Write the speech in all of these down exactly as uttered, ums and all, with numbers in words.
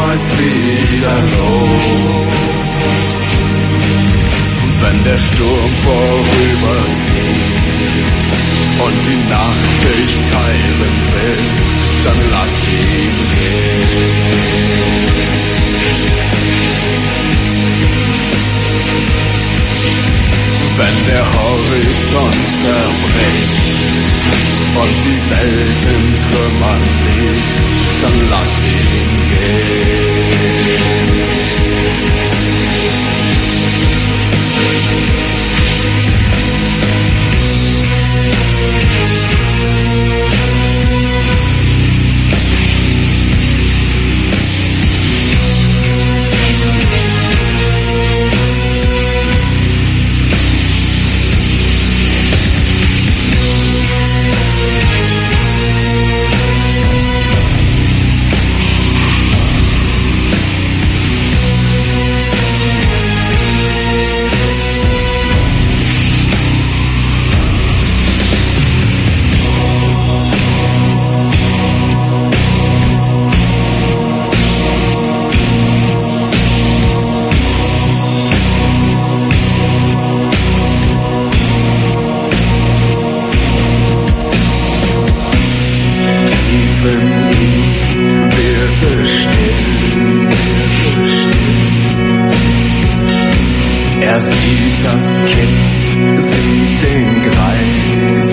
niemals wieder los. Wenn der Sturm vorüberzieht und die Nacht dich teilen will, dann lass ihn gehen. Wenn der Horizont zerbricht und die Welt in Trümmern liegt, dann lass ihn gehen. Er sieht das Kind, sieht den Greis,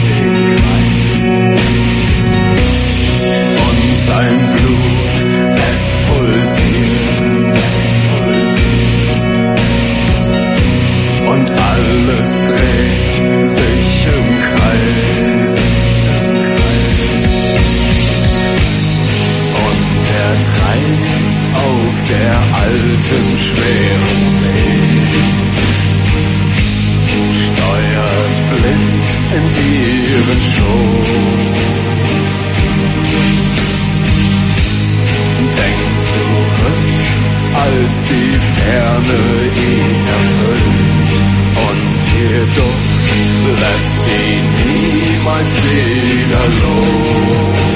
und sein Blut, es pulsiert, und alles dreht sich im Kreis, und er treibt auf der alten schweren See. Steuert blind in ihren Schoß, denkt zurück, als die Ferne ihn erfüllt, und ihr Duft lässt ihn niemals wieder los.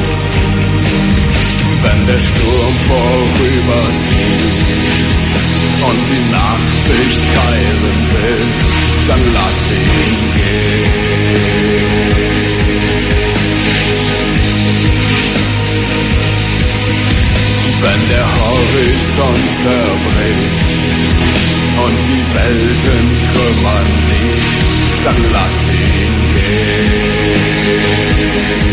Wenn der Sturm vorüberzieht und die Nacht dich teilen will, dann lass ihn gehen. Wenn der Horizont zerbricht und die Welt in Trümmern liegt, dann lass ihn gehen.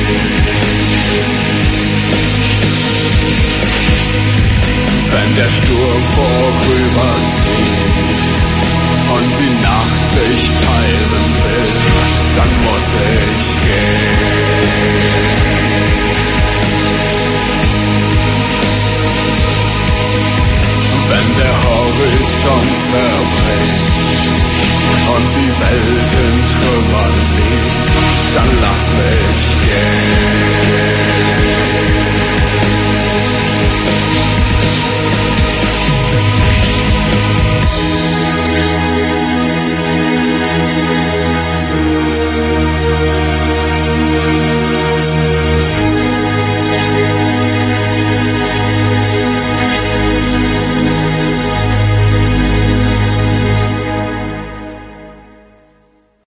Wenn der Sturm vorüberzieht und die Nacht dich teilen will, dann muss ich gehen. Wenn der Horizont zerbricht und die Welt in Trümmern liegt, dann lass mich gehen.